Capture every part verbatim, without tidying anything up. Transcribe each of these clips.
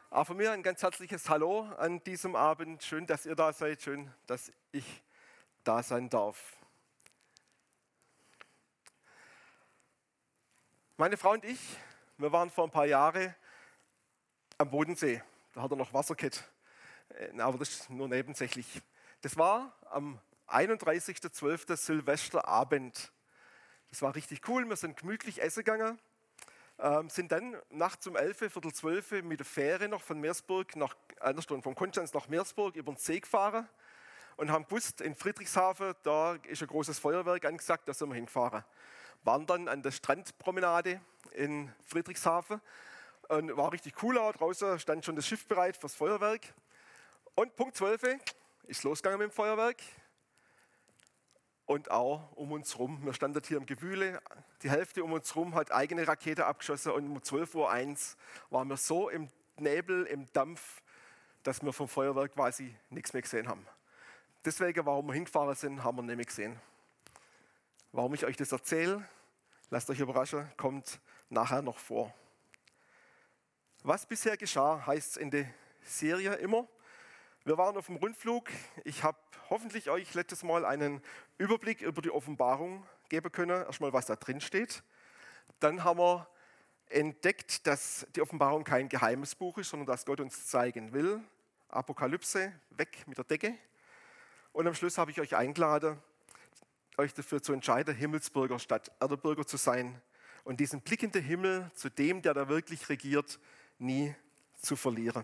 Auch von mir ein ganz herzliches Hallo an diesem Abend. Schön, dass ihr da seid. Schön, dass ich da sein darf. Meine Frau und ich, wir waren vor ein paar Jahren am Bodensee. Da hat er noch Wasser gehabt. Äh, Aber das ist nur nebensächlich. Das war am einunddreißigsten zwölften Silvesterabend. Das war richtig cool. Wir sind gemütlich essen gegangen. Ähm, sind dann nachts um elf, Viertel zwölf mit der Fähre noch von Meersburg nach, einer Stunde von Konstanz nach Meersburg über den See gefahren und haben gewusst, in Friedrichshafen, da ist ein großes Feuerwerk angesagt, da sind wir hingefahren. Waren dann an der Strandpromenade in Friedrichshafen und war richtig cool, auch draußen stand schon das Schiff bereit fürs Feuerwerk. Und Punkt zwölf ist losgegangen mit dem Feuerwerk. Und auch um uns herum, wir standen hier im Gewühle, die Hälfte um uns herum hat eigene Rakete abgeschossen und um zwölf Uhr eins waren wir so im Nebel, im Dampf, dass wir vom Feuerwerk quasi nichts mehr gesehen haben. Deswegen, warum wir hingefahren sind, haben wir nicht mehr gesehen. Warum ich euch das erzähle, lasst euch überraschen, kommt nachher noch vor. Was bisher geschah, heißt es in der Serie immer. Wir waren auf dem Rundflug. Ich habe hoffentlich euch letztes Mal einen Überblick über die Offenbarung geben können. Erstmal, was da drin steht. Dann haben wir entdeckt, dass die Offenbarung kein geheimes Buch ist, sondern dass Gott uns zeigen will. Apokalypse, weg mit der Decke. Und am Schluss habe ich euch eingeladen, euch dafür zu entscheiden, Himmelsbürger statt Erdebürger zu sein und diesen Blick in den Himmel zu dem, der da wirklich regiert, nie zu verlieren.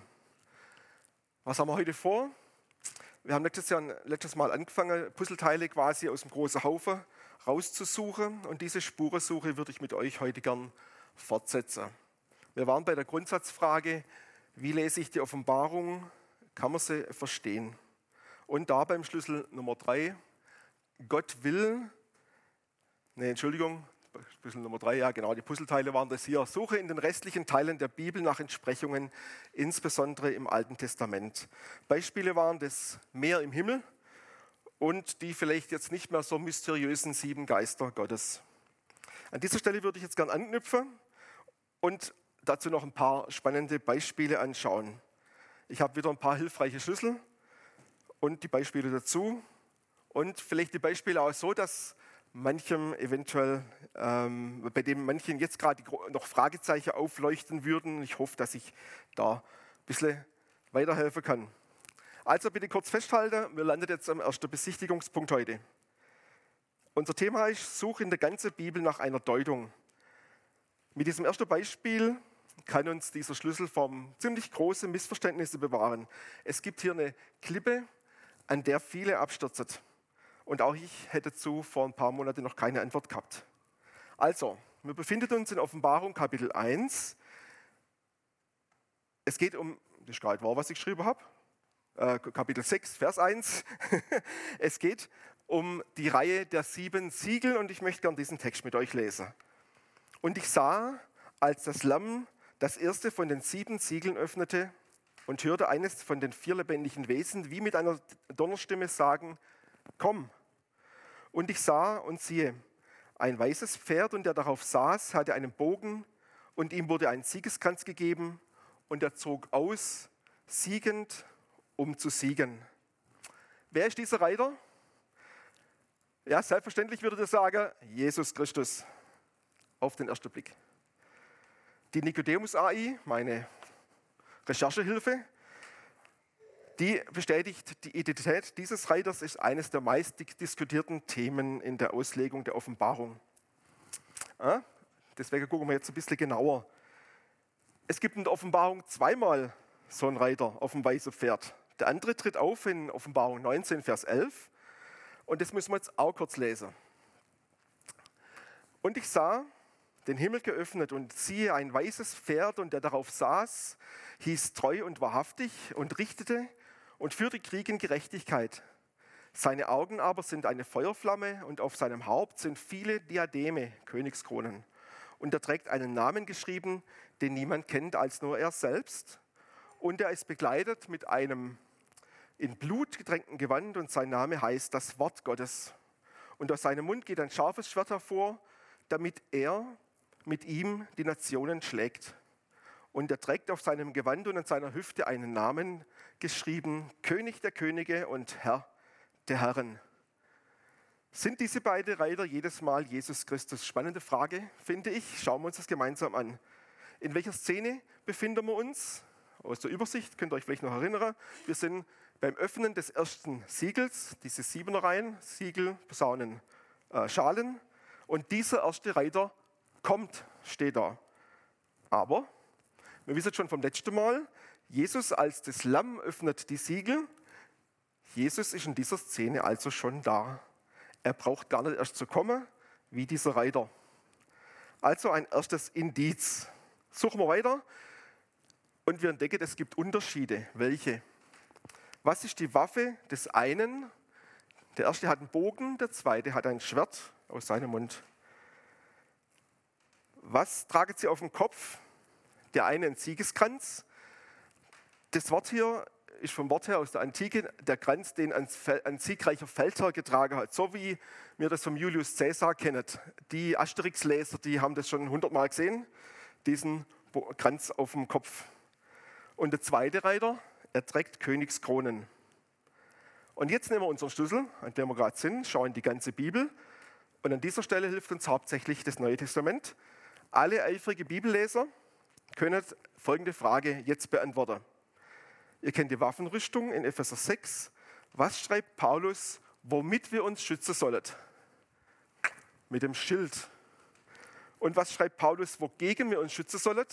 Was haben wir heute vor? Wir haben letztes, Jahr, letztes Mal angefangen, Puzzleteile quasi aus dem großen Haufen rauszusuchen. Und diese Spurensuche würde ich mit euch heute gern fortsetzen. Wir waren bei der Grundsatzfrage, wie lese ich die Offenbarung? Kann man sie verstehen? Und da beim Schlüssel Nummer drei, Gott will, nee, Entschuldigung, Schlüssel Nummer drei, ja genau, die Puzzleteile waren das hier. Suche in den restlichen Teilen der Bibel nach Entsprechungen, insbesondere im Alten Testament. Beispiele waren das Meer im Himmel und die vielleicht jetzt nicht mehr so mysteriösen sieben Geister Gottes. An dieser Stelle würde ich jetzt gern anknüpfen und dazu noch ein paar spannende Beispiele anschauen. Ich habe wieder ein paar hilfreiche Schlüssel und die Beispiele dazu und vielleicht die Beispiele auch so, dass manchem eventuell, ähm, bei dem manchen jetzt gerade noch Fragezeichen aufleuchten würden. Ich hoffe, dass ich da ein bisschen weiterhelfen kann. Also bitte kurz festhalten, wir landen jetzt am ersten Besichtigungspunkt heute. Unser Thema ist, suche in der ganzen Bibel nach einer Deutung. Mit diesem ersten Beispiel kann uns dieser Schlüssel vor ziemlich großen Missverständnissen bewahren. Es gibt hier eine Klippe, an der viele abstürzen. Und auch ich hätte dazu vor ein paar Monaten noch keine Antwort gehabt. Also, wir befinden uns in Offenbarung Kapitel eins. Es geht um, das ist gar nicht wahr, was ich geschrieben habe, äh, Kapitel sechs, Vers eins. Es geht um die Reihe der sieben Siegel und ich möchte gerne diesen Text mit euch lesen. Und ich sah, als das Lamm das erste von den sieben Siegeln öffnete und hörte eines von den vier lebendigen Wesen wie mit einer Donnerstimme sagen, komm. Und ich sah und siehe, ein weißes Pferd und der darauf saß, hatte einen Bogen und ihm wurde ein Siegeskranz gegeben und er zog aus, siegend, um zu siegen. Wer ist dieser Reiter? Ja, selbstverständlich würde ich sagen, Jesus Christus, auf den ersten Blick. Die Nikodemus-A I, meine Recherchehilfe, die bestätigt, die Identität dieses Reiters ist eines der meist diskutierten Themen in der Auslegung der Offenbarung. Ja, deswegen gucken wir jetzt ein bisschen genauer. Es gibt in der Offenbarung zweimal so einen Reiter auf dem weißen Pferd. Der andere tritt auf in Offenbarung neunzehn, Vers elf. Und das müssen wir jetzt auch kurz lesen. Und ich sah den Himmel geöffnet und siehe ein weißes Pferd und der darauf saß, hieß treu und wahrhaftig und richtete und führte Krieg in Gerechtigkeit. Seine Augen aber sind eine Feuerflamme und auf seinem Haupt sind viele Diademe, Königskronen. Und er trägt einen Namen geschrieben, den niemand kennt als nur er selbst. Und er ist begleitet mit einem in Blut getränkten Gewand und sein Name heißt das Wort Gottes. Und aus seinem Mund geht ein scharfes Schwert hervor, damit er mit ihm die Nationen schlägt. und er trägt auf seinem Gewand und an seiner Hüfte einen Namen geschrieben, König der Könige und Herr der Herren. Sind diese beiden Reiter jedes Mal Jesus Christus? Spannende Frage, finde ich. Schauen wir uns das gemeinsam an. In welcher Szene befinden wir uns? Aus der Übersicht könnt ihr euch vielleicht noch erinnern. Wir sind beim Öffnen des ersten Siegels, diese Siebenereien, Siegel, Posaunen, äh, Schalen. Und dieser erste Reiter kommt, steht da. Aber wir wissen schon vom letzten Mal, Jesus als das Lamm öffnet die Siegel. Jesus ist in dieser Szene also schon da. Er braucht gar nicht erst zu kommen, wie dieser Reiter. Also ein erstes Indiz. Suchen wir weiter und wir entdecken, es gibt Unterschiede. Welche? Was ist die Waffe des einen? Der erste hat einen Bogen, der zweite hat ein Schwert aus seinem Mund. Was tragen sie auf dem Kopf? Der eine einen Siegeskranz. Das Wort hier ist vom Wort her aus der Antike der Kranz, den ein, ein siegreicher Feldherr getragen hat. So wie wir das vom Julius Caesar kennen. Die Asterix-Leser, die haben das schon hundertmal gesehen, diesen Kranz auf dem Kopf. Und der zweite Reiter, er trägt Königskronen. Und jetzt nehmen wir unseren Schlüssel, an dem wir gerade sind, schauen die ganze Bibel. Und an dieser Stelle hilft uns hauptsächlich das Neue Testament. Alle eifrige Bibelleser können folgende Frage jetzt beantworten. Ihr kennt die Waffenrüstung in Epheser sechs. Was schreibt Paulus, womit wir uns schützen sollen? Mit dem Schild. Und was schreibt Paulus, wogegen wir uns schützen sollen?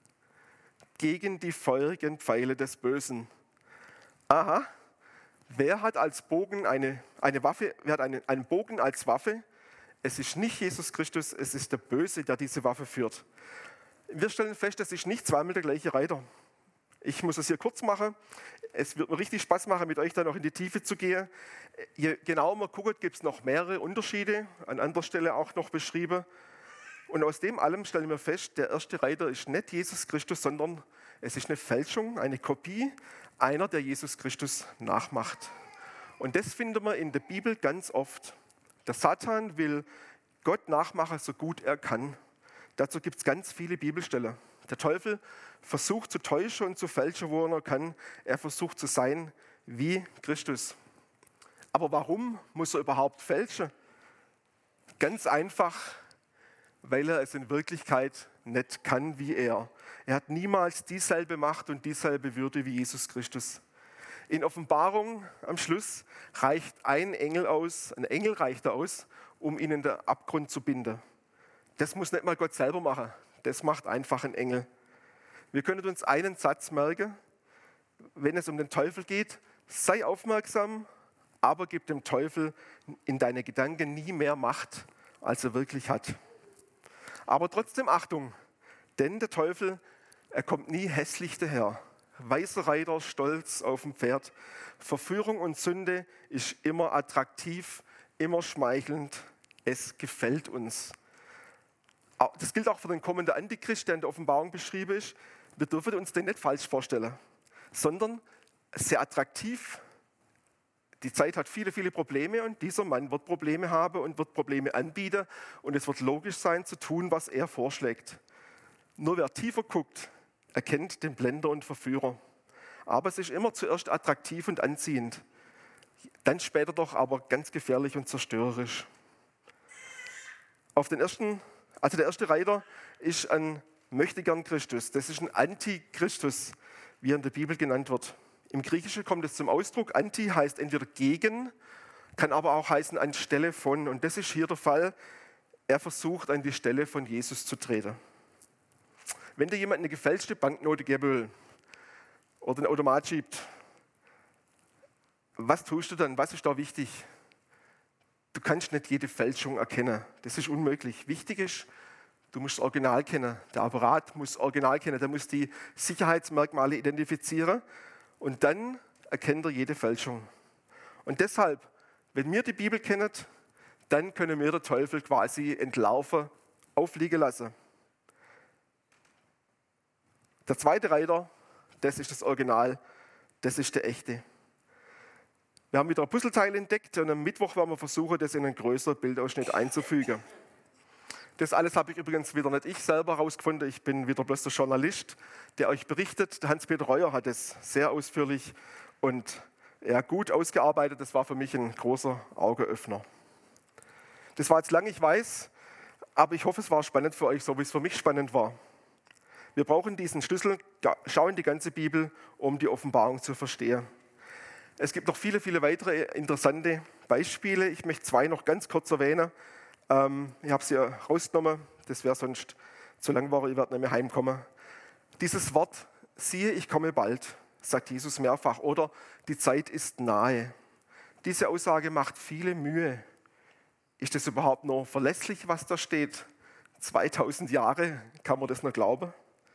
Gegen die feurigen Pfeile des Bösen. Aha, wer hat als Bogen eine, eine Waffe, wer hat eine, einen Bogen als Waffe? Es ist nicht Jesus Christus, es ist der Böse, der diese Waffe führt. Wir stellen fest, es ist nicht zweimal der gleiche Reiter. Ich muss es hier kurz machen. Es wird mir richtig Spaß machen, mit euch da noch in die Tiefe zu gehen. Je genauer man guckt, gibt es noch mehrere Unterschiede, an anderer Stelle auch noch beschrieben. Und aus dem allem stellen wir fest, der erste Reiter ist nicht Jesus Christus, sondern es ist eine Fälschung, eine Kopie einer, der Jesus Christus nachmacht. Und das finden wir in der Bibel ganz oft. Der Satan will Gott nachmachen, so gut er kann. Dazu gibt es ganz viele Bibelstellen. Der Teufel versucht zu täuschen und zu fälschen, wo er nur kann. Er versucht zu sein wie Christus. Aber warum muss er überhaupt fälschen? Ganz einfach, weil er es in Wirklichkeit nicht kann wie er. Er hat niemals dieselbe Macht und dieselbe Würde wie Jesus Christus. In Offenbarung am Schluss reicht ein Engel aus, ein Engel reicht aus, um ihn in den Abgrund zu binden. Das muss nicht mal Gott selber machen, das macht einfach ein Engel. Wir können uns einen Satz merken, wenn es um den Teufel geht, sei aufmerksam, aber gib dem Teufel in deine Gedanken nie mehr Macht, als er wirklich hat. Aber trotzdem Achtung, denn der Teufel, er kommt nie hässlich daher. Weißer Reiter, stolz auf dem Pferd. Verführung und Sünde ist immer attraktiv, immer schmeichelnd. Es gefällt uns. Das gilt auch für den kommenden Antichrist, der in der Offenbarung beschrieben ist. Wir dürfen uns den nicht falsch vorstellen, sondern sehr attraktiv. Die Zeit hat viele, viele Probleme und dieser Mann wird Probleme haben und wird Probleme anbieten und es wird logisch sein, zu tun, was er vorschlägt. Nur wer tiefer guckt, erkennt den Blender und Verführer. Aber es ist immer zuerst attraktiv und anziehend, dann später doch aber ganz gefährlich und zerstörerisch. Auf den ersten, also der erste Reiter ist ein Möchtegern Christus. Das ist ein Antichristus, wie er in der Bibel genannt wird. Im Griechischen kommt es zum Ausdruck. Anti heißt entweder gegen, kann aber auch heißen anstelle von. Und das ist hier der Fall. Er versucht, an die Stelle von Jesus zu treten. Wenn dir jemand eine gefälschte Banknote geben will oder einen Automat schiebt, was tust du dann? Was ist da wichtig? Du kannst nicht jede Fälschung erkennen. Das ist unmöglich. Wichtig ist, du musst das Original kennen. Der Apparat muss das Original kennen. Der muss die Sicherheitsmerkmale identifizieren. Und dann erkennt er jede Fälschung. Und deshalb, wenn wir die Bibel kennen, dann können wir den Teufel quasi entlaufen, aufliegen lassen. Der zweite Reiter, das ist das Original, das ist der echte. Wir haben wieder ein Puzzleteil entdeckt und am Mittwoch werden wir versuchen, das in einen größeren Bildausschnitt einzufügen. Das alles habe ich übrigens wieder nicht ich selber herausgefunden. Ich bin wieder bloß der Journalist, der euch berichtet. Der Hans-Peter Reuer hat es sehr ausführlich und ja, gut ausgearbeitet. Das war für mich ein großer Augenöffner. Das war jetzt lang, ich weiß, aber ich hoffe, es war spannend für euch, so wie es für mich spannend war. Wir brauchen diesen Schlüssel, schau in die ganze Bibel, um die Offenbarung zu verstehen. Es gibt noch viele, viele weitere interessante Beispiele. Ich möchte zwei noch ganz kurz erwähnen. Ähm, ich habe sie rausgenommen, das wäre sonst zu langweilig, ich werde nicht mehr heimkommen. Dieses Wort, siehe, ich komme bald, sagt Jesus mehrfach, oder die Zeit ist nahe. Diese Aussage macht viele Mühe. Ist das überhaupt noch verlässlich, was da steht? zweitausend Jahre, kann man das noch glauben?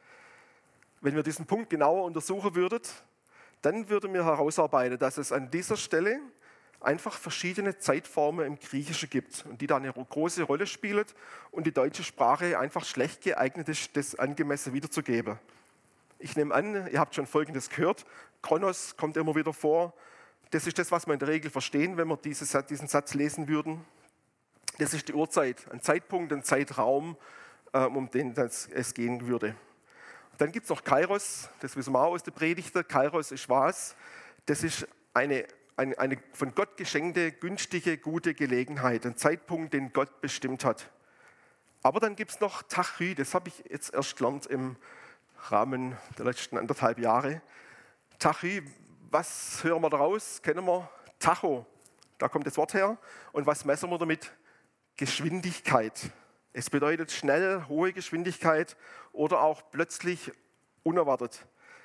Wenn wir diesen Punkt genauer untersuchen würden, dann würden wir herausarbeiten, dass es an dieser Stelle einfach verschiedene Zeitformen im Griechischen gibt und die da eine große Rolle spielen und die deutsche Sprache einfach schlecht geeignet ist, das angemessen wiederzugeben. Ich nehme an, ihr habt schon Folgendes gehört, Chronos kommt immer wieder vor. Das ist das, was wir in der Regel verstehen, wenn wir diese, diesen Satz lesen würden. Das ist die Uhrzeit, ein Zeitpunkt, ein Zeitraum, um den es gehen würde. Dann gibt es noch Kairos, das wissen wir auch aus der Predigten. Kairos ist was? Das ist eine, eine, eine von Gott geschenkte, günstige, gute Gelegenheit, ein Zeitpunkt, den Gott bestimmt hat. Aber dann gibt es noch Tachy, das habe ich jetzt erst gelernt im Rahmen der letzten anderthalb Jahre. Tachy, was hören wir daraus? Kennen wir? Tacho, da kommt das Wort her. Und was messen wir damit? Geschwindigkeit. Es bedeutet schnell, hohe Geschwindigkeit oder auch plötzlich unerwartet.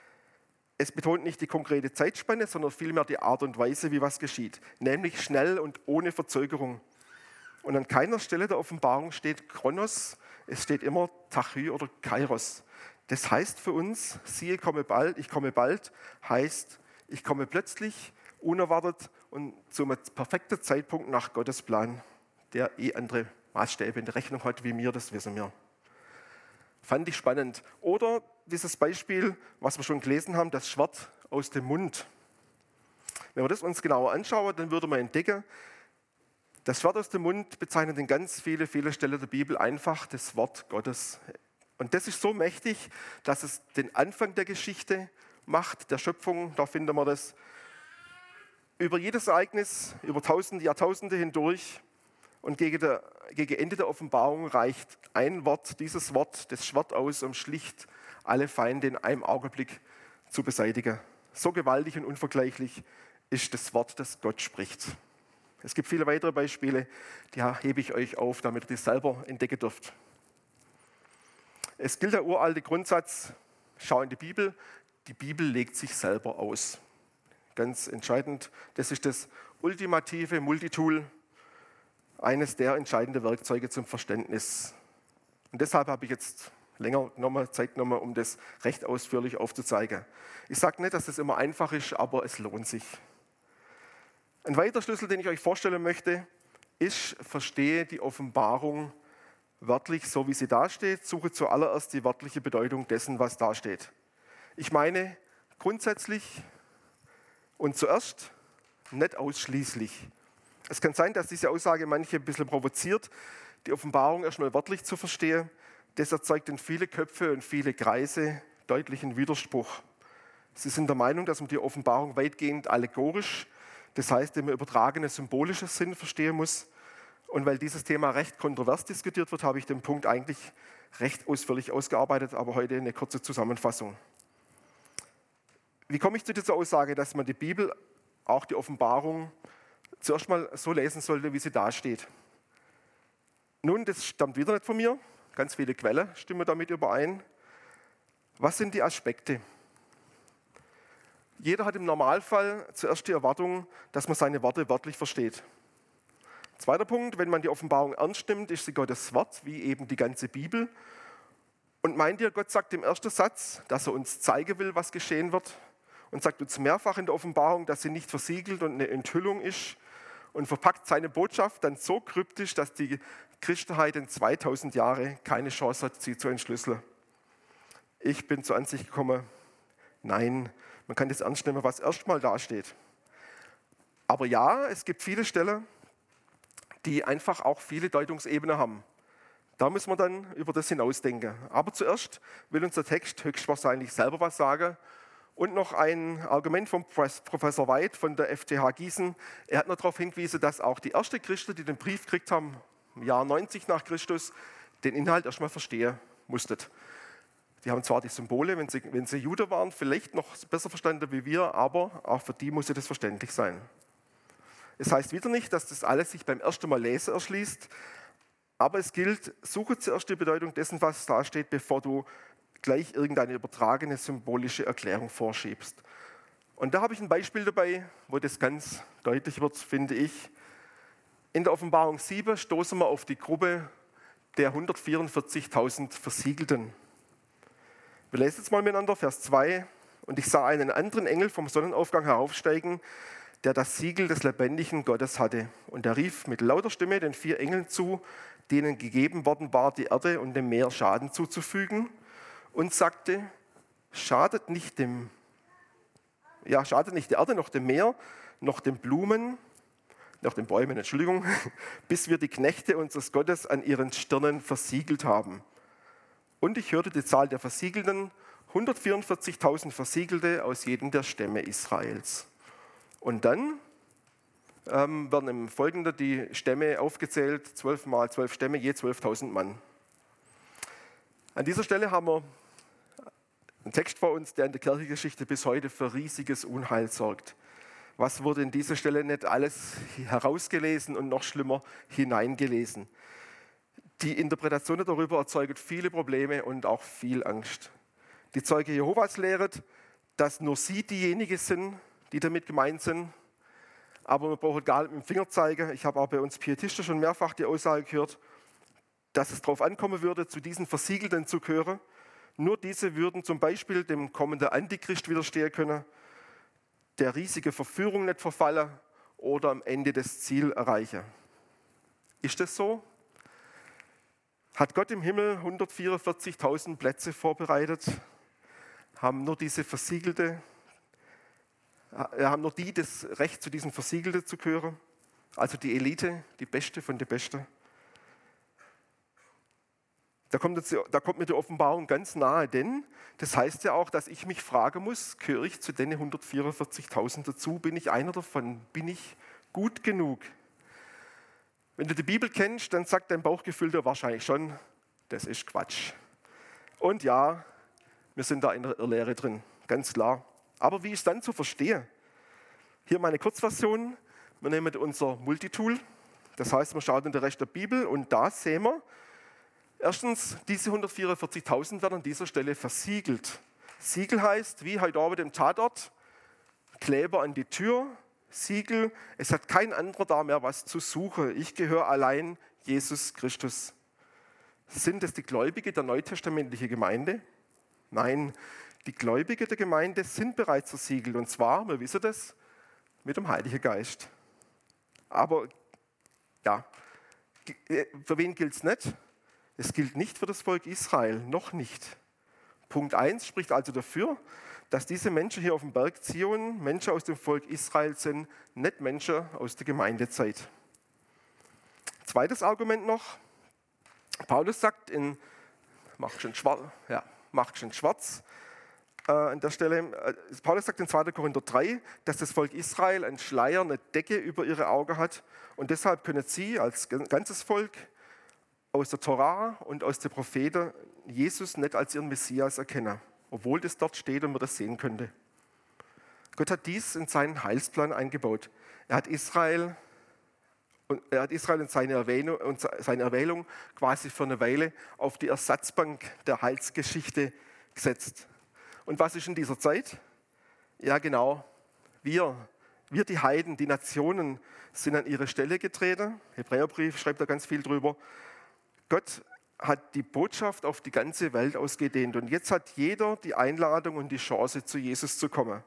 Es betont nicht die konkrete Zeitspanne, sondern vielmehr die Art und Weise, wie was geschieht. Nämlich schnell und ohne Verzögerung. Und an keiner Stelle der Offenbarung steht Chronos, es steht immer Tachy oder Kairos. Das heißt für uns, siehe, komme bald, ich komme bald, heißt, ich komme plötzlich, unerwartet und zum perfekten Zeitpunkt nach Gottes Plan, der eh andere Maßstäbe in der Rechnung hat, wie mir, das wissen wir. Fand ich spannend. Oder dieses Beispiel, was wir schon gelesen haben, das Schwert aus dem Mund. Wenn wir das uns genauer anschauen, dann würde man entdecken, das Schwert aus dem Mund bezeichnet in ganz viele, viele Stellen der Bibel einfach das Wort Gottes. Und das ist so mächtig, dass es den Anfang der Geschichte macht, der Schöpfung, da finden wir das, über jedes Ereignis, über Tausende, Jahrtausende hindurch. Und gegen, der, gegen Ende der Offenbarung reicht ein Wort, dieses Wort, das Schwert aus, um schlicht alle Feinde in einem Augenblick zu beseitigen. So gewaltig und unvergleichlich ist das Wort, das Gott spricht. Es gibt viele weitere Beispiele, die hebe ich euch auf, damit ihr die selber entdecken dürft. Es gilt der uralte Grundsatz, schau in die Bibel, die Bibel legt sich selber aus. Ganz entscheidend, das ist das ultimative Multitool, eines der entscheidenden Werkzeuge zum Verständnis. Und deshalb habe ich jetzt länger genommen, Zeit genommen, um das recht ausführlich aufzuzeigen. Ich sage nicht, dass das immer einfach ist, aber es lohnt sich. Ein weiterer Schlüssel, den ich euch vorstellen möchte, ist, verstehe die Offenbarung wörtlich, so wie sie da steht, suche zuallererst die wörtliche Bedeutung dessen, was da steht. Ich meine grundsätzlich und zuerst, nicht ausschließlich. Es kann sein, dass diese Aussage manche ein bisschen provoziert, die Offenbarung erstmal wörtlich zu verstehen. Das erzeugt in viele Köpfe und viele Kreise deutlichen Widerspruch. Sie sind der Meinung, dass man die Offenbarung weitgehend allegorisch, das heißt im übertragenen symbolischen Sinn verstehen muss. Und weil dieses Thema recht kontrovers diskutiert wird, habe ich den Punkt eigentlich recht ausführlich ausgearbeitet, aber heute eine kurze Zusammenfassung. Wie komme ich zu dieser Aussage, dass man die Bibel, auch die Offenbarung, zuerst mal so lesen sollte, wie sie da steht? Nun, das stammt wieder nicht von mir. Ganz viele Quellen stimmen damit überein. Was sind die Aspekte? Jeder hat im Normalfall zuerst die Erwartung, dass man seine Worte wörtlich versteht. Zweiter Punkt, wenn man die Offenbarung ernst nimmt, ist sie Gottes Wort, wie eben die ganze Bibel. Und meint ihr, Gott sagt im ersten Satz, dass er uns zeigen will, was geschehen wird? Und sagt uns mehrfach in der Offenbarung, dass sie nicht versiegelt und eine Enthüllung ist und verpackt seine Botschaft dann so kryptisch, dass die Christenheit in zweitausend Jahren keine Chance hat, sie zu entschlüsseln. Ich bin zur Ansicht gekommen, nein, man kann das ernst nehmen, was erstmal dasteht. Aber ja, es gibt viele Stellen, die einfach auch viele Deutungsebenen haben. Da müssen wir dann über das hinausdenken. Aber zuerst will unser Text höchstwahrscheinlich selber was sagen. Und noch ein Argument von Professor White von der F T H Gießen. Er hat noch darauf hingewiesen, dass auch die ersten Christen, die den Brief gekriegt haben, im Jahr neunzig nach Christus, den Inhalt erstmal verstehen mussten. Die haben zwar die Symbole, wenn sie, wenn sie Juden waren, vielleicht noch besser verstanden wie wir, aber auch für die muss das verständlich sein. Es heißt wieder nicht, dass das alles sich beim ersten Mal lesen erschließt, aber es gilt, suche zuerst die Bedeutung dessen, was da steht, bevor du gleich irgendeine übertragene symbolische Erklärung vorschiebst. Und da habe ich ein Beispiel dabei, wo das ganz deutlich wird, finde ich. In der Offenbarung sieben stoßen wir auf die Gruppe der hundertvierundvierzigtausend Versiegelten. Wir lesen jetzt mal miteinander, Vers zwei. Und ich sah einen anderen Engel vom Sonnenaufgang heraufsteigen, der das Siegel des lebendigen Gottes hatte. Und er rief mit lauter Stimme den vier Engeln zu, denen gegeben worden war, die Erde und dem Meer Schaden zuzufügen, und sagte, schadet nicht dem, ja, schadet nicht der Erde, noch dem Meer, noch den Blumen, noch den Bäumen, Entschuldigung, bis wir die Knechte unseres Gottes an ihren Stirnen versiegelt haben. Und ich hörte die Zahl der Versiegelten, hundertvierundvierzigtausend Versiegelte aus jedem der Stämme Israels. Und dann ähm, werden im Folgenden die Stämme aufgezählt, zwölf mal zwölf Stämme, je zwölftausend Mann. An dieser Stelle haben wir einen Text vor uns, der in der Kirchengeschichte bis heute für riesiges Unheil sorgt. Was wurde in dieser Stelle nicht alles herausgelesen und noch schlimmer hineingelesen? Die Interpretation darüber erzeugt viele Probleme und auch viel Angst. Die Zeuge Jehovas lehret, dass nur sie diejenigen sind, die damit gemeint sind. Aber man braucht gar nicht mit dem Finger zeigen. Ich habe auch bei uns Pietisten schon mehrfach die Aussage gehört, dass es darauf ankommen würde, zu diesen Versiegelten zu gehören. Nur diese würden zum Beispiel dem kommenden Antichrist widerstehen können, der riesige Verführung nicht verfallen oder am Ende das Ziel erreichen. Ist das so? Hat Gott im Himmel hundertvierundvierzigtausend Plätze vorbereitet? Haben nur diese Versiegelte, haben nur die das Recht, zu diesen Versiegelten zu gehören? Also die Elite, die Beste von den Besten? Da kommt, jetzt, da kommt mir die Offenbarung ganz nahe, denn das heißt ja auch, dass ich mich fragen muss, gehöre ich zu den hundertvierundvierzigtausend dazu? Bin ich einer davon? Bin ich gut genug? Wenn du die Bibel kennst, dann sagt dein Bauchgefühl dir wahrscheinlich schon, das ist Quatsch. Und ja, wir sind da in der Irrlehre drin, ganz klar. Aber wie ist dann zu verstehen? Hier meine Kurzversion. Wir nehmen unser Multitool, das heißt, wir schauen in den Rest der Bibel und da sehen wir, erstens, diese hundertvierundvierzigtausend werden an dieser Stelle versiegelt. Siegel heißt, wie heute Abend im Tatort, Kleber an die Tür, Siegel, es hat kein anderer da mehr was zu suchen. Ich gehöre allein Jesus Christus. Sind es die Gläubigen der neutestamentlichen Gemeinde? Nein, die Gläubigen der Gemeinde sind bereits versiegelt. Und zwar, wir wissen das, mit dem Heiligen Geist. Aber ja, für wen gilt es nicht? Es gilt nicht für das Volk Israel, noch nicht. Punkt eins spricht also dafür, dass diese Menschen hier auf dem Berg Zion Menschen aus dem Volk Israel sind, nicht Menschen aus der Gemeindezeit. Zweites Argument noch. Paulus sagt in, mach schon schwarz, ja, mach schon schwarz äh, an der Stelle, äh, Paulus sagt in zweiter Korinther drei, dass das Volk Israel einen Schleier, eine Decke über ihre Augen hat und deshalb können sie als ganzes Volk aus der Torah und aus den Propheten Jesus nicht als ihren Messias erkennen, obwohl das dort steht und man das sehen könnte. Gott hat dies in seinen Heilsplan eingebaut. Er hat Israel, er hat Israel und seine Erwählung, und seine Erwählung quasi für eine Weile auf die Ersatzbank der Heilsgeschichte gesetzt. Und was ist in dieser Zeit? Ja genau, wir, wir die Heiden, die Nationen sind an ihre Stelle getreten. Hebräerbrief schreibt da ganz viel drüber. Gott hat die Botschaft auf die ganze Welt ausgedehnt und jetzt hat jeder die Einladung und die Chance, zu Jesus zu kommen.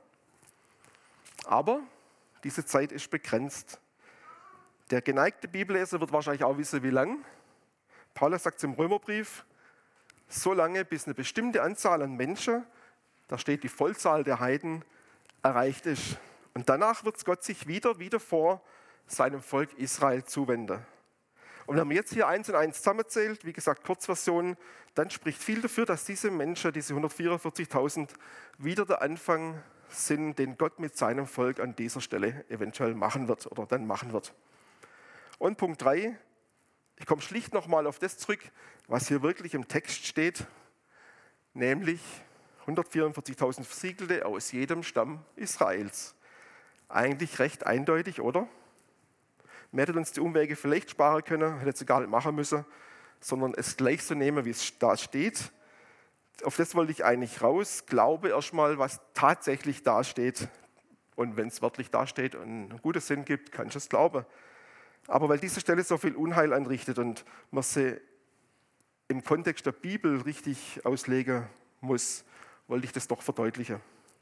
Aber diese Zeit ist begrenzt. Der geneigte Bibelleser wird wahrscheinlich auch wissen, wie lang. Paulus sagt es im Römerbrief, so lange bis eine bestimmte Anzahl an Menschen, da steht die Vollzahl der Heiden, erreicht ist. Und danach wird Gott sich wieder, wieder vor seinem Volk Israel zuwenden. Und wenn man jetzt hier eins und eins zusammenzählt, wie gesagt, Kurzversion, dann spricht viel dafür, dass diese Menschen, diese hundertvierundvierzigtausend, wieder der Anfang sind, den Gott mit seinem Volk an dieser Stelle eventuell machen wird oder dann machen wird. Und Punkt drei, ich komme schlicht nochmal auf das zurück, was hier wirklich im Text steht, nämlich hundertvierundvierzigtausend Versiegelte aus jedem Stamm Israels. Eigentlich recht eindeutig, oder? Wir hätten uns die Umwege vielleicht sparen können, hätten es gar nicht machen müssen, sondern es gleich so nehmen, wie es da steht. Auf das wollte ich eigentlich raus. Glaube erstmal, was tatsächlich da steht. Und wenn es wörtlich da steht und einen guten Sinn gibt, kannst du es glauben. Aber weil diese Stelle so viel Unheil anrichtet und man sie im Kontext der Bibel richtig auslegen muss, wollte ich das doch verdeutlichen.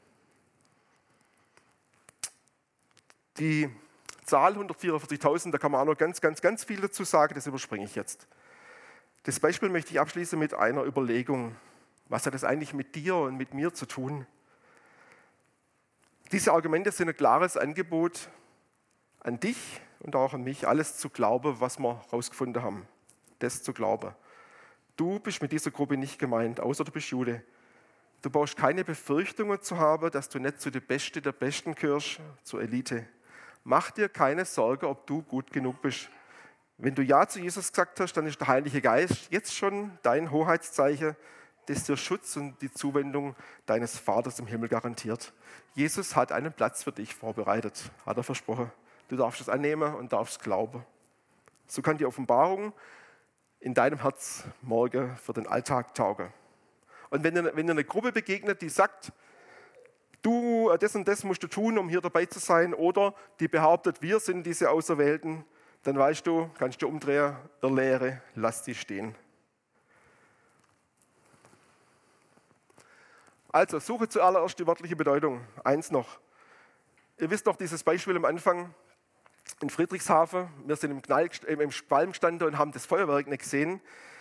Die Zahl hundertvierundvierzigtausend, da kann man auch noch ganz, ganz, ganz viel dazu sagen, das überspringe ich jetzt. Das Beispiel möchte ich abschließen mit einer Überlegung. Was hat das eigentlich mit dir und mit mir zu tun? Diese Argumente sind ein klares Angebot an dich und auch an mich, alles zu glauben, was wir herausgefunden haben. Das zu glauben. Du bist mit dieser Gruppe nicht gemeint, außer du bist Jude. Du brauchst keine Befürchtungen zu haben, dass du nicht zu der Beste der Besten gehörst, zur Elite. Mach dir keine Sorge, ob du gut genug bist. Wenn du Ja zu Jesus gesagt hast, dann ist der Heilige Geist jetzt schon dein Hoheitszeichen, das dir Schutz und die Zuwendung deines Vaters im Himmel garantiert. Jesus hat einen Platz für dich vorbereitet, hat er versprochen. Du darfst es annehmen und darfst glauben. So kann die Offenbarung in deinem Herz morgen für den Alltag taugen. Und wenn dir, wenn dir eine Gruppe begegnet, die sagt, du, das und das musst du tun, um hier dabei zu sein, oder die behauptet, wir sind diese Auserwählten, dann weißt du, kannst du umdrehen, erlehre, lass sie stehen. Also, suche zuallererst die wörtliche Bedeutung. Eins noch. Ihr wisst noch dieses Beispiel am Anfang in Friedrichshafen. Wir sind im, Knall, im Qualm gestanden und haben das Feuerwerk nicht gesehen.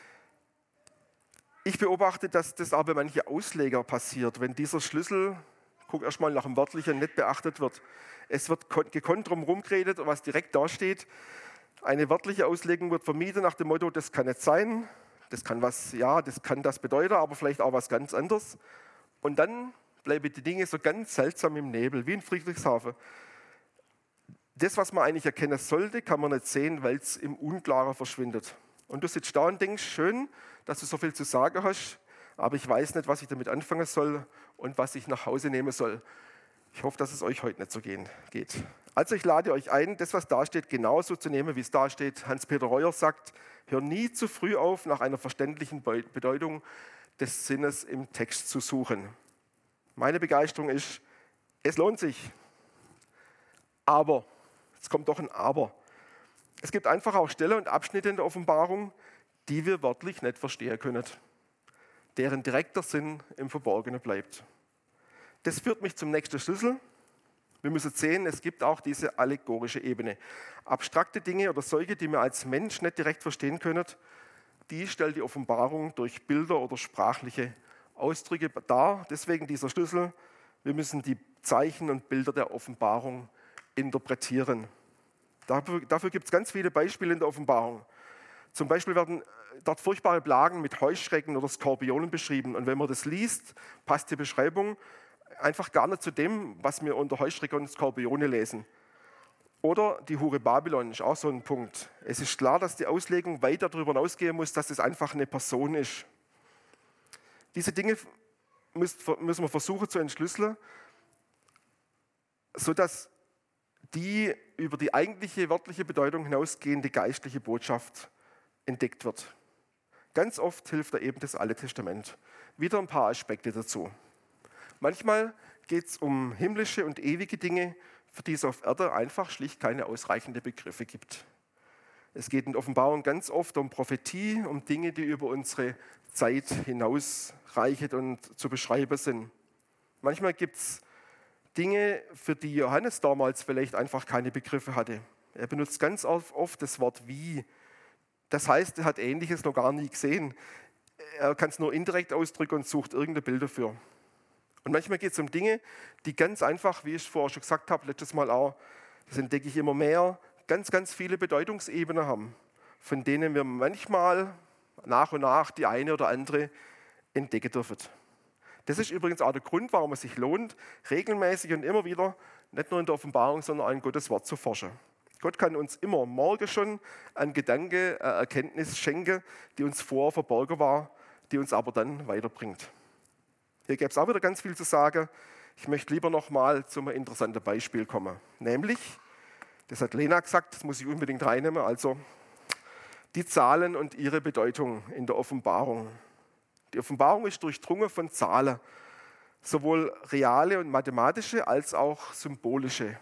Ich beobachte, dass das aber bei manchen Ausleger passiert, wenn dieser Schlüssel, guck erstmal nach dem Wörtlichen, nicht beachtet wird. Es wird gekonnt drumherum geredet, was direkt da steht. Eine wörtliche Auslegung wird vermieden nach dem Motto, das kann nicht sein, das kann was, ja, das kann das bedeuten, aber vielleicht auch was ganz anderes. Und dann bleiben die Dinge so ganz seltsam im Nebel, wie in Friedrichshafen. Das, was man eigentlich erkennen sollte, kann man nicht sehen, weil es im Unklaren verschwindet. Und du sitzt da und denkst, schön, dass du so viel zu sagen hast, aber ich weiß nicht, was ich damit anfangen soll und was ich nach Hause nehmen soll. Ich hoffe, dass es euch heute nicht so gehen, geht. Also ich lade euch ein, das, was da steht, genauso zu nehmen, wie es da steht. Hans-Peter Reuer sagt, hör nie zu früh auf, nach einer verständlichen Bedeutung des Sinnes im Text zu suchen. Meine Begeisterung ist, es lohnt sich. Aber, jetzt kommt doch ein Aber. Es gibt einfach auch Stellen und Abschnitte in der Offenbarung, die wir wörtlich nicht verstehen können, deren direkter Sinn im Verborgenen bleibt. Das führt mich zum nächsten Schlüssel. Wir müssen sehen, es gibt auch diese allegorische Ebene. Abstrakte Dinge oder solche, die wir als Mensch nicht direkt verstehen können, die stellt die Offenbarung durch Bilder oder sprachliche Ausdrücke dar. Deswegen dieser Schlüssel. Wir müssen die Zeichen und Bilder der Offenbarung interpretieren. Dafür, dafür gibt es ganz viele Beispiele in der Offenbarung. Zum Beispiel werden dort furchtbare Plagen mit Heuschrecken oder Skorpionen beschrieben. Und wenn man das liest, passt die Beschreibung einfach gar nicht zu dem, was wir unter Heuschrecken und Skorpione lesen. Oder die Hure Babylon ist auch so ein Punkt. Es ist klar, dass die Auslegung weiter darüber hinausgehen muss, dass es einfach eine Person ist. Diese Dinge müssen wir versuchen zu entschlüsseln, sodass die über die eigentliche wörtliche Bedeutung hinausgehende geistliche Botschaft entdeckt wird. Ganz oft hilft da eben das Alte Testament. Wieder ein paar Aspekte dazu. Manchmal geht es um himmlische und ewige Dinge, für die es auf Erde einfach schlicht keine ausreichenden Begriffe gibt. Es geht in der Offenbarung ganz oft um Prophetie, um Dinge, die über unsere Zeit hinausreichen und zu beschreiben sind. Manchmal gibt es Dinge, für die Johannes damals vielleicht einfach keine Begriffe hatte. Er benutzt ganz oft das Wort wie. Das heißt, er hat Ähnliches noch gar nie gesehen. Er kann es nur indirekt ausdrücken und sucht irgendein Bild dafür. Und manchmal geht es um Dinge, die ganz einfach, wie ich vorher schon gesagt habe, letztes Mal auch, das entdecke ich immer mehr, ganz, ganz viele Bedeutungsebenen haben. von denen wir manchmal nach und nach die eine oder andere entdecken dürfen. Das ist übrigens auch der Grund, warum es sich lohnt, regelmäßig und immer wieder, nicht nur in der Offenbarung, sondern auch in Gottes Wort zu forschen. Gott kann uns immer morgen schon einen Gedanke, eine Erkenntnis schenken, die uns vorher verborgen war, die uns aber dann weiterbringt. Hier gäbe es auch wieder ganz viel zu sagen. Ich möchte lieber noch mal zu einem interessanten Beispiel kommen. Nämlich, das hat Lena gesagt, das muss ich unbedingt reinnehmen, also die Zahlen und ihre Bedeutung in der Offenbarung. Die Offenbarung ist durchdrungen von Zahlen, sowohl reale und mathematische als auch symbolische.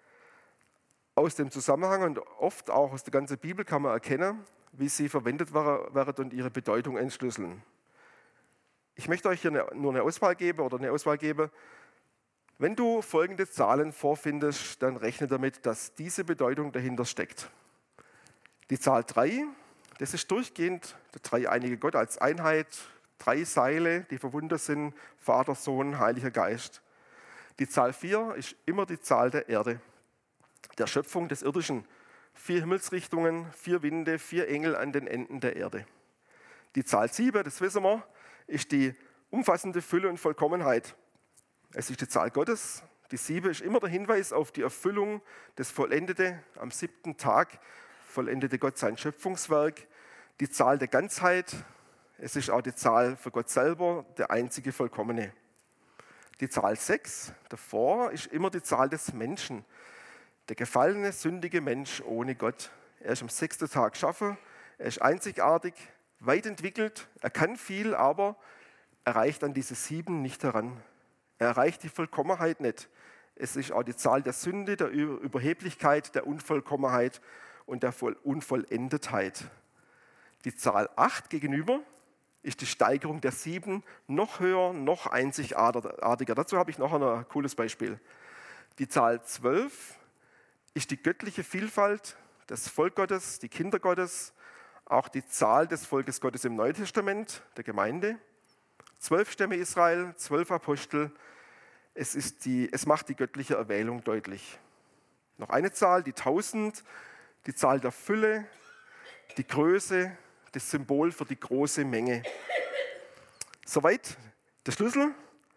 Aus dem Zusammenhang und oft auch aus der ganzen Bibel kann man erkennen, wie sie verwendet werden und ihre Bedeutung entschlüsseln. Ich möchte euch hier nur eine Auswahl geben oder eine Auswahl geben. Wenn du folgende Zahlen vorfindest, dann rechne damit, dass diese Bedeutung dahinter steckt. Die Zahl drei, das ist durchgehend der dreieinige Gott als Einheit, drei Seile, die verbunden sind, Vater, Sohn, Heiliger Geist. Die Zahl vier ist immer die Zahl der Erde, der Schöpfung des Irdischen. Vier Himmelsrichtungen, vier Winde, vier Engel an den Enden der Erde. Die Zahl sieben, das wissen wir, ist die umfassende Fülle und Vollkommenheit. Es ist die Zahl Gottes. Die sieben ist immer der Hinweis auf die Erfüllung des Vollendete. Am siebten Tag vollendete Gott sein Schöpfungswerk. Die Zahl der Ganzheit. Es ist auch die Zahl für Gott selber, der einzige Vollkommene. Die Zahl sechs, davor, ist immer die Zahl des Menschen. Der gefallene, sündige Mensch ohne Gott. Er ist am sechsten Tag geschaffen. Er ist einzigartig, weit entwickelt. Er kann viel, aber er reicht an diese sieben nicht heran. Er erreicht die Vollkommenheit nicht. Es ist auch die Zahl der Sünde, der Überheblichkeit, der Unvollkommenheit und der Unvollendetheit. Die Zahl acht gegenüber ist die Steigerung der sieben noch höher, noch einzigartiger. Dazu habe ich noch ein cooles Beispiel. Die Zahl zwölf ist die göttliche Vielfalt, das Volk Gottes, die Kinder Gottes, auch die Zahl des Volkes Gottes im Neuen Testament, der Gemeinde. Zwölf Stämme Israel, zwölf Apostel. Es, ist die, es macht die göttliche Erwählung deutlich. Noch eine Zahl, die tausend, die Zahl der Fülle, die Größe, das Symbol für die große Menge. Soweit der Schlüssel.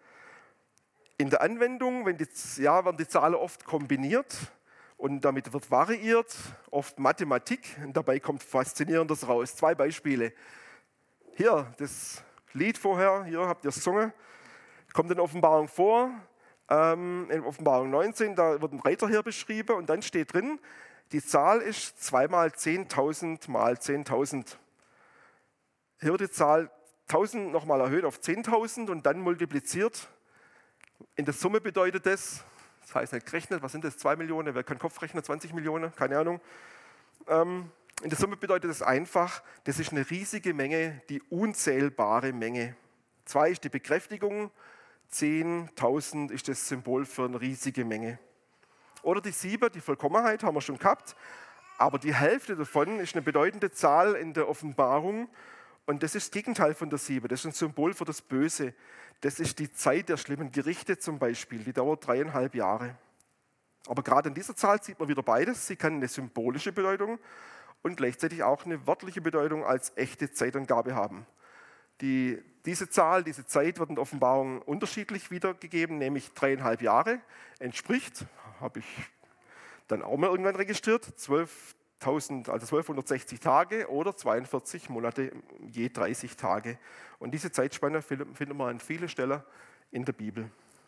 In der Anwendung, wenn die, ja, werden die Zahlen oft kombiniert und damit wird variiert, oft Mathematik. Und dabei kommt Faszinierendes raus. Zwei Beispiele. Hier, das Lied vorher, hier habt ihr es gesungen, kommt in Offenbarung vor, ähm, in Offenbarung neunzehn, da wird ein Reiter hier beschrieben und dann steht drin, die Zahl ist zwei mal zehntausend mal zehntausend. Hier wird die Zahl tausend nochmal erhöht auf zehntausend und dann multipliziert. In der Summe bedeutet das, das heißt nicht gerechnet, was sind das, zwei Millionen, wer kann Kopf rechnen, zwanzig Millionen, keine Ahnung. Ähm, In der Summe bedeutet es einfach, das ist eine riesige Menge, die unzählbare Menge. Zwei ist die Bekräftigung, zehntausend ist das Symbol für eine riesige Menge. Oder die sieben, die Vollkommenheit, haben wir schon gehabt, aber die Hälfte davon ist eine bedeutende Zahl in der Offenbarung und das ist das Gegenteil von der sieben, das ist ein Symbol für das Böse. Das ist die Zeit der schlimmen Gerichte zum Beispiel, die dauert dreieinhalb Jahre. Aber gerade in dieser Zahl sieht man wieder beides, sie kann eine symbolische Bedeutung und gleichzeitig auch eine wörtliche Bedeutung als echte Zeitangabe haben. Die, diese Zahl, diese Zeit wird in der Offenbarung unterschiedlich wiedergegeben, nämlich dreieinhalb Jahre, entspricht, habe ich dann auch mal irgendwann registriert, zwölftausend, also zwölfhundertsechzig Tage oder zweiundvierzig Monate, je dreißig Tage. Und diese Zeitspanne findet man an vielen Stellen in der Bibel.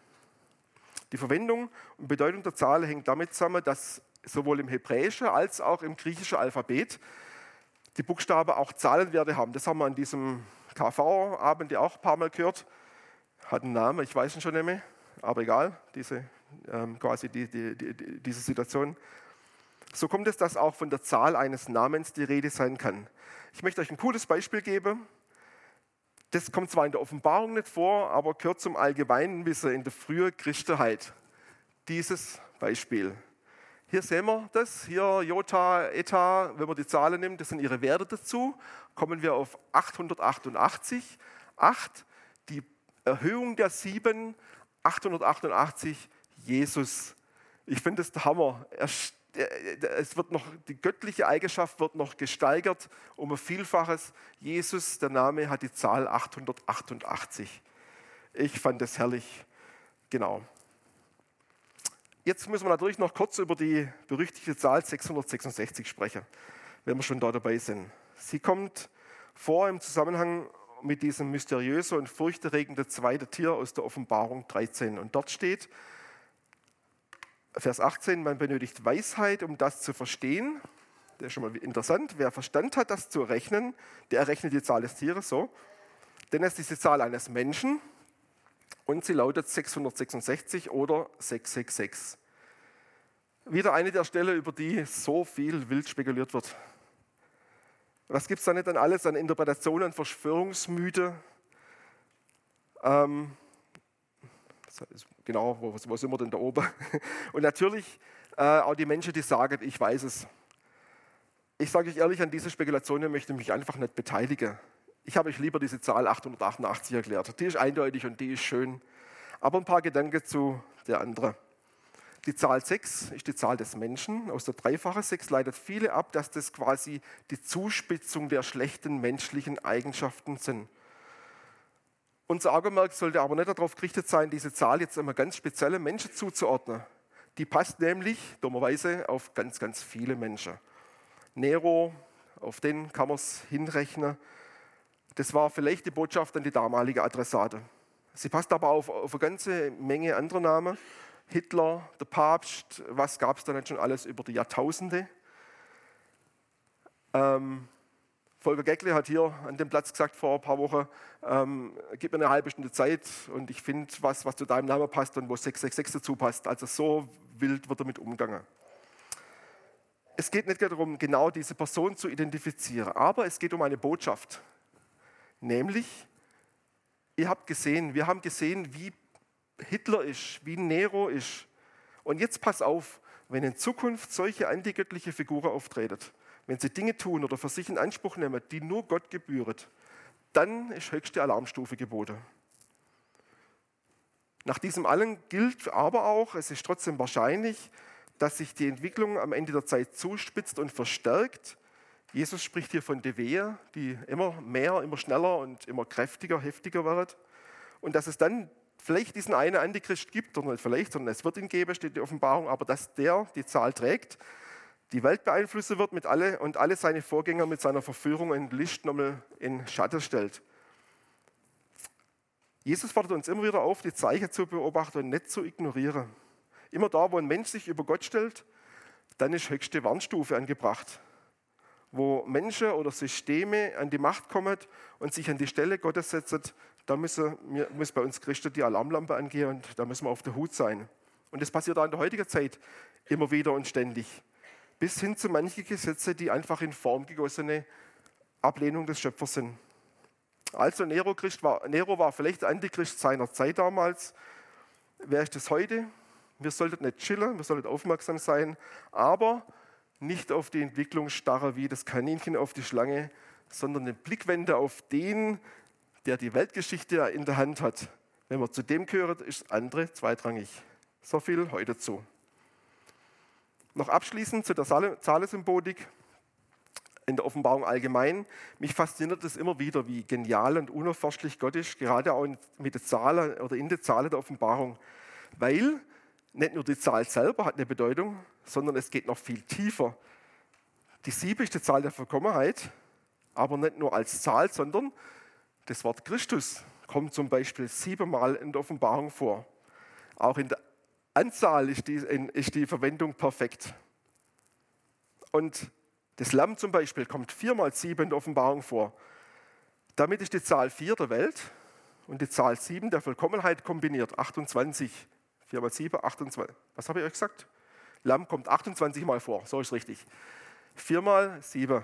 Die Verwendung und Bedeutung der Zahl hängt damit zusammen, dass sowohl im hebräischen als auch im griechischen Alphabet die Buchstaben auch Zahlenwerte haben. Das haben wir an diesem K V-Abend ja auch ein paar Mal gehört. Hat einen Namen, ich weiß ihn schon nicht mehr, aber egal, diese, ähm, quasi die, die, die, diese Situation. So kommt es, dass auch von der Zahl eines Namens die Rede sein kann. Ich möchte euch ein cooles Beispiel geben. Das kommt zwar in der Offenbarung nicht vor, aber gehört zum allgemeinen Wissen in der frühen Christenheit. Dieses Beispiel. Hier sehen wir das, hier Jota, Eta, wenn man die Zahlen nimmt, das sind ihre Werte dazu, kommen wir auf achthundertachtundachtzig. acht, die Erhöhung der sieben, achthundertachtundachtzig, Jesus. Ich finde das der Hammer. Er, es wird noch, die göttliche Eigenschaft wird noch gesteigert um ein Vielfaches. Jesus, der Name, hat die Zahl achthundertachtundachtzig. Ich fand das herrlich. Genau. Jetzt müssen wir natürlich noch kurz über die berüchtigte Zahl sechshundertsechsundsechzig sprechen, wenn wir schon da dabei sind. Sie kommt vor im Zusammenhang mit diesem mysteriösen und furchterregenden zweiten Tier aus der Offenbarung dreizehn. Und dort steht, Vers achtzehn, man benötigt Weisheit, um das zu verstehen. Das ist schon mal interessant. Wer Verstand hat, das zu errechnen, der errechnet die Zahl des Tieres so. Denn es ist die Zahl eines Menschen und sie lautet sechshundertsechsundsechzig oder sechshundertsechsundsechzig. Wieder eine der Stellen, über die so viel wild spekuliert wird. Was gibt es da nicht an alles an Interpretationen, Verschwörungsmythen? Ähm, genau, wo, wo sind wir denn da oben? Und natürlich äh, auch die Menschen, die sagen, ich weiß es. Ich sage euch ehrlich, an diese Spekulationen möchte ich mich einfach nicht beteiligen. Ich habe euch lieber diese Zahl achthundertachtundachtzig erklärt. Die ist eindeutig und die ist schön. Aber ein paar Gedanken zu der anderen. Die Zahl sechs ist die Zahl des Menschen. Aus der dreifachen sechs leitet viele ab, dass das quasi die Zuspitzung der schlechten menschlichen Eigenschaften sind. Unser Augenmerk sollte aber nicht darauf gerichtet sein, diese Zahl jetzt einem ganz speziellen Menschen zuzuordnen. Die passt nämlich, dummerweise, auf ganz, ganz viele Menschen. Nero, auf den kann man es hinrechnen. Das war vielleicht die Botschaft an die damalige Adressate. Sie passt aber auf, auf eine ganze Menge anderer Namen. Hitler, der Papst, was gab es da nicht schon alles über die Jahrtausende? Ähm, Volker Geckle hat hier an dem Platz gesagt vor ein paar Wochen, ähm, gib mir eine halbe Stunde Zeit und ich finde was, was zu deinem Namen passt und wo sechs sechs sechs dazu passt. Also so wild wird damit umgegangen. Es geht nicht darum, genau diese Person zu identifizieren, aber es geht um eine Botschaft. Nämlich, ihr habt gesehen, wir haben gesehen, wie Hitler ist, wie Nero ist. Und jetzt pass auf, wenn in Zukunft solche antigöttliche Figuren auftreten, wenn sie Dinge tun oder für sich in Anspruch nehmen, die nur Gott gebühren, dann ist höchste Alarmstufe geboten. Nach diesem allen gilt aber auch, es ist trotzdem wahrscheinlich, dass sich die Entwicklung am Ende der Zeit zuspitzt und verstärkt. Jesus spricht hier von Devea, die immer mehr, immer schneller und immer kräftiger, heftiger wird. Und dass es dann vielleicht diesen einen Antichrist gibt, oder nicht vielleicht, sondern es wird ihn geben, steht in der Offenbarung, aber dass der die Zahl trägt, die Welt beeinflussen wird mit alle, und alle seine Vorgänger mit seiner Verführung in Licht nochmal in Schatten stellt. Jesus fordert uns immer wieder auf, die Zeichen zu beobachten und nicht zu ignorieren. Immer da, wo ein Mensch sich über Gott stellt, dann ist höchste Warnstufe angebracht. Wo Menschen oder Systeme an die Macht kommen und sich an die Stelle Gottes setzen, da müssen, muss bei uns Christen die Alarmlampe angehen und da müssen wir auf der Hut sein. Und das passiert auch in der heutigen Zeit immer wieder und ständig. Bis hin zu manchen Gesetzen, die einfach in Form gegossene Ablehnung des Schöpfers sind. Also Nero, Christ war, Nero war vielleicht der Antichrist seiner Zeit damals. Wer ist das heute? Wir sollten nicht chillen, wir sollten aufmerksam sein, aber nicht auf die Entwicklung starren wie das Kaninchen auf die Schlange, sondern den Blick wenden auf den, der die Weltgeschichte in der Hand hat. Wenn man zu dem gehört, ist das andere zweitrangig. So viel heute dazu. Noch abschließend zu der Zahlensymbolik in der Offenbarung allgemein. Mich fasziniert es immer wieder, wie genial und unerforschlich Gott ist, gerade auch mit den Zahlen oder in den Zahlen der Offenbarung. Weil nicht nur die Zahl selber hat eine Bedeutung, sondern es geht noch viel tiefer. Die sieben ist die Zahl der Vollkommenheit, aber nicht nur als Zahl, sondern das Wort Christus kommt zum Beispiel siebenmal in der Offenbarung vor. Auch in der Anzahl ist die, ist die Verwendung perfekt. Und das Lamm zum Beispiel kommt viermal sieben in der Offenbarung vor. Damit ist die Zahl vier der Welt und die Zahl sieben der Vollkommenheit kombiniert, achtundzwanzig. vier mal sieben, achtundzwanzig. Was habe ich euch gesagt? Lamm kommt achtundzwanzig Mal vor, so ist richtig. vier mal sieben.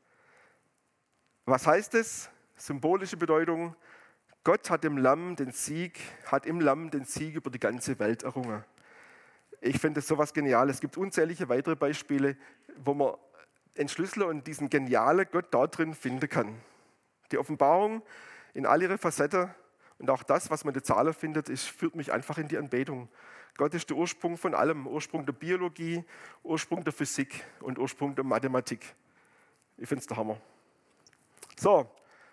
Was heißt es? Symbolische Bedeutung. Gott hat im Lamm den Sieg, hat im Lamm den Sieg über die ganze Welt errungen. Ich finde das sowas genial. Es gibt unzählige weitere Beispiele, wo man entschlüsseln und diesen genialen Gott da drin finden kann. Die Offenbarung in all ihre Facetten und auch das, was man in den Zahlen findet, ist, führt mich einfach in die Anbetung. Gott ist der Ursprung von allem, Ursprung der Biologie, Ursprung der Physik und Ursprung der Mathematik. Ich finde es der Hammer. So,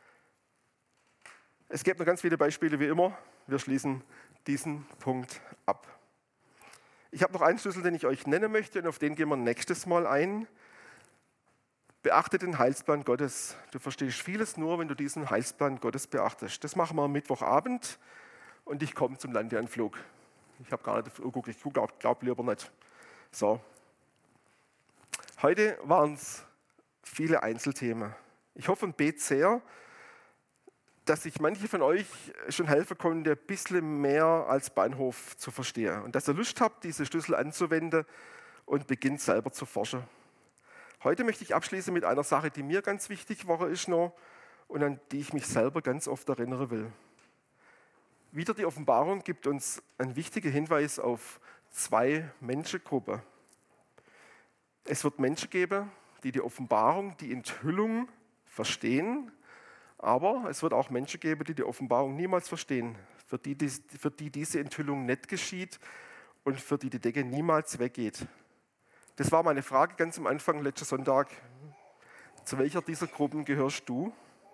es gibt noch ganz viele Beispiele wie immer. Wir schließen diesen Punkt ab. Ich habe noch einen Schlüssel, den ich euch nennen möchte und auf den gehen wir nächstes Mal ein. Beachte den Heilsplan Gottes. Du verstehst vieles nur, wenn du diesen Heilsplan Gottes beachtest. Das machen wir am Mittwochabend und ich komme zum Landeanflug. Ich habe gar nicht geguckt, ich glaube glaub lieber nicht. So. Heute waren es viele Einzelthemen. Ich hoffe und bete sehr, dass ich manche von euch schon helfen konnte, ein bisschen mehr als Bahnhof zu verstehen. Und dass ihr Lust habt, diese Schlüssel anzuwenden und beginnt selber zu forschen. Heute möchte ich abschließen mit einer Sache, die mir ganz wichtig geworden ist noch und an die ich mich selber ganz oft erinnern will. Wieder die Offenbarung gibt uns einen wichtigen Hinweis auf zwei Menschengruppen. Es wird Menschen geben, die die Offenbarung, die Enthüllung verstehen, aber es wird auch Menschen geben, die die Offenbarung niemals verstehen, für die, die, für die diese Enthüllung nicht geschieht und für die die Decke niemals weggeht. Das war meine Frage ganz am Anfang, letzten Sonntag. Zu welcher dieser Gruppen gehörst du?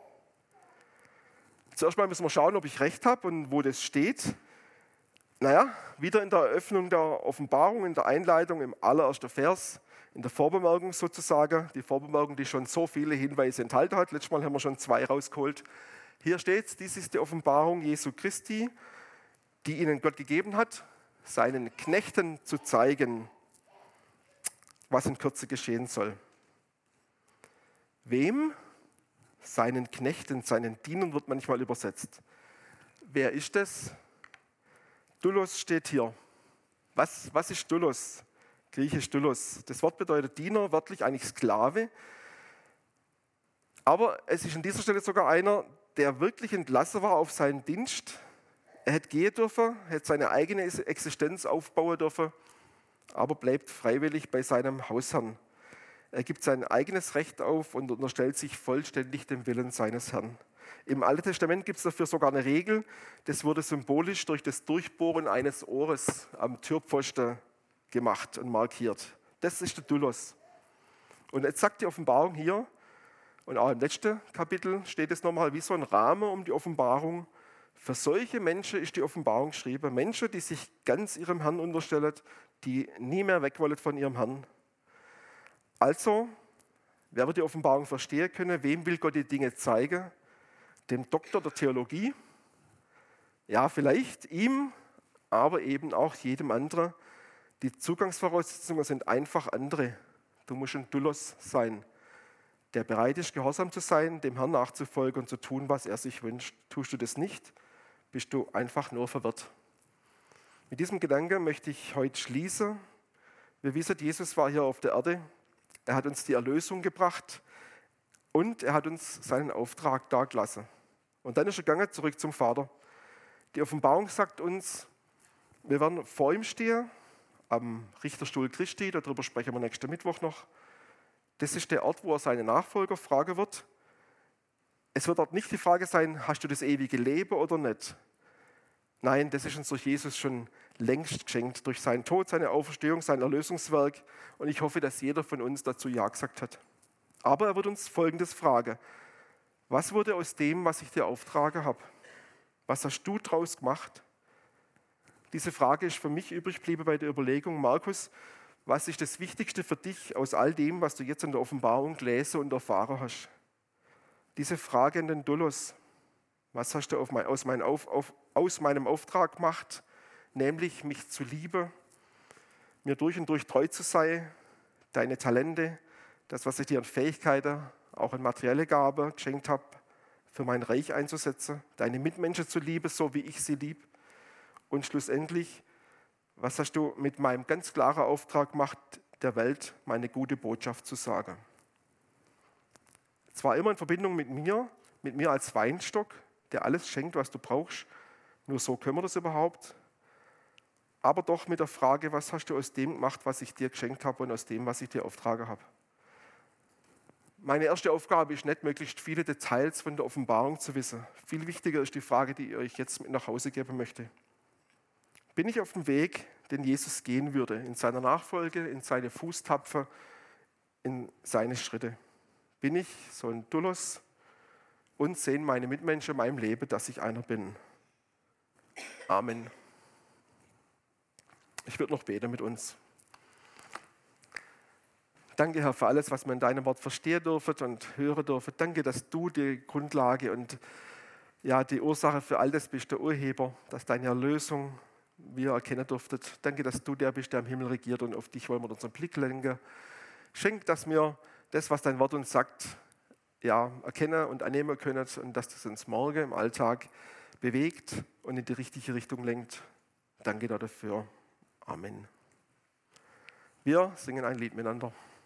Zuerst mal müssen wir schauen, ob ich recht habe und wo das steht. Naja, wieder in der Eröffnung der Offenbarung, in der Einleitung, im allerersten Vers, in der Vorbemerkung sozusagen, die Vorbemerkung, die schon so viele Hinweise enthalten hat. Letztes Mal haben wir schon zwei rausgeholt. Hier steht es, dies ist die Offenbarung Jesu Christi, die ihnen Gott gegeben hat, seinen Knechten zu zeigen, was in Kürze geschehen soll. Wem? Seinen Knechten, seinen Dienern wird manchmal übersetzt. Wer ist das? Doulos steht hier. Was, was ist Doulos? Griechisch Doulos. Das Wort bedeutet Diener, wörtlich eigentlich Sklave. Aber es ist an dieser Stelle sogar einer, der wirklich entlassen war auf seinen Dienst. Er hätte gehen dürfen, hätte seine eigene Existenz aufbauen dürfen, aber bleibt freiwillig bei seinem Hausherrn. Er gibt sein eigenes Recht auf und unterstellt sich vollständig dem Willen seines Herrn. Im Alten Testament gibt es dafür sogar eine Regel, das wurde symbolisch durch das Durchbohren eines Ohres am Türpfosten gemacht und markiert. Das ist der Doulos. Und jetzt sagt die Offenbarung hier, und auch im letzten Kapitel steht es nochmal wie so ein Rahmen um die Offenbarung. Für solche Menschen ist die Offenbarung geschrieben. Menschen, die sich ganz ihrem Herrn unterstellen, die nie mehr weg wollen von ihrem Herrn. Also, wer wird die Offenbarung verstehen können? Wem will Gott die Dinge zeigen? Dem Doktor der Theologie? Ja, vielleicht ihm, aber eben auch jedem anderen. Die Zugangsvoraussetzungen sind einfach andere. Du musst ein Doulos sein, der bereit ist, gehorsam zu sein, dem Herrn nachzufolgen und zu tun, was er sich wünscht. Tust du das nicht, bist du einfach nur verwirrt. Mit diesem Gedanken möchte ich heute schließen. Wir wissen, Jesus war hier auf der Erde. Er hat uns die Erlösung gebracht und er hat uns seinen Auftrag dargelassen. Und dann ist er gegangen zurück zum Vater. Die Offenbarung sagt uns, wir werden vor ihm stehen, am Richterstuhl Christi, darüber sprechen wir nächsten Mittwoch noch. Das ist der Ort, wo er seine Nachfolger fragen wird. Es wird dort nicht die Frage sein, hast du das ewige Leben oder nicht? Nein, das ist uns durch Jesus schon längst geschenkt, durch seinen Tod, seine Auferstehung, sein Erlösungswerk. Und ich hoffe, dass jeder von uns dazu Ja gesagt hat. Aber er wird uns Folgendes fragen. Was wurde aus dem, was ich dir auftragen habe? Was hast du draus gemacht? Diese Frage ist für mich übrig geblieben bei der Überlegung, Markus, was ist das Wichtigste für dich aus all dem, was du jetzt in der Offenbarung gelesen und erfahren hast? Diese Frage an den Doulos, was hast du auf mein, aus, mein auf, auf, aus meinem Auftrag gemacht, nämlich mich zu lieben, mir durch und durch treu zu sein, deine Talente, das, was ich dir an Fähigkeiten, auch an materielle Gabe geschenkt habe, für mein Reich einzusetzen, deine Mitmenschen zu lieben, so wie ich sie liebe. Und schlussendlich, was hast du mit meinem ganz klaren Auftrag gemacht, der Welt meine gute Botschaft zu sagen? Zwar immer in Verbindung mit mir, mit mir als Weinstock, der alles schenkt, was du brauchst. Nur so können wir das überhaupt. Aber doch mit der Frage, was hast du aus dem gemacht, was ich dir geschenkt habe und aus dem, was ich dir auftragen habe? Meine erste Aufgabe ist nicht, möglichst viele Details von der Offenbarung zu wissen. Viel wichtiger ist die Frage, die ich euch jetzt mit nach Hause geben möchte. Bin ich auf dem Weg, den Jesus gehen würde, in seiner Nachfolge, in seine Fußtapfen, in seine Schritte. Bin ich so ein Doulos und sehen meine Mitmenschen in meinem Leben, dass ich einer bin. Amen. Ich würde noch beten mit uns. Danke, Herr, für alles, was wir in deinem Wort verstehen dürfen und hören dürfen. Danke, dass du die Grundlage und ja, die Ursache für all das bist, der Urheber, dass deine Erlösung wir erkennen durften. Danke, dass du der bist, der im Himmel regiert, und auf dich wollen wir unseren Blick lenken. Schenk, dass wir das, was dein Wort uns sagt, ja, erkennen und annehmen können und dass das uns morgen im Alltag bewegt und in die richtige Richtung lenkt. Danke dafür. Amen. Wir singen ein Lied miteinander.